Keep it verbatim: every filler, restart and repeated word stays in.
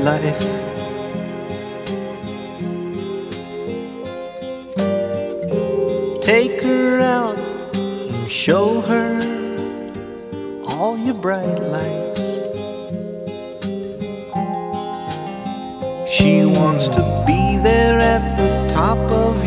life. Take her out and show her all your bright lights. She wants to be there at the top of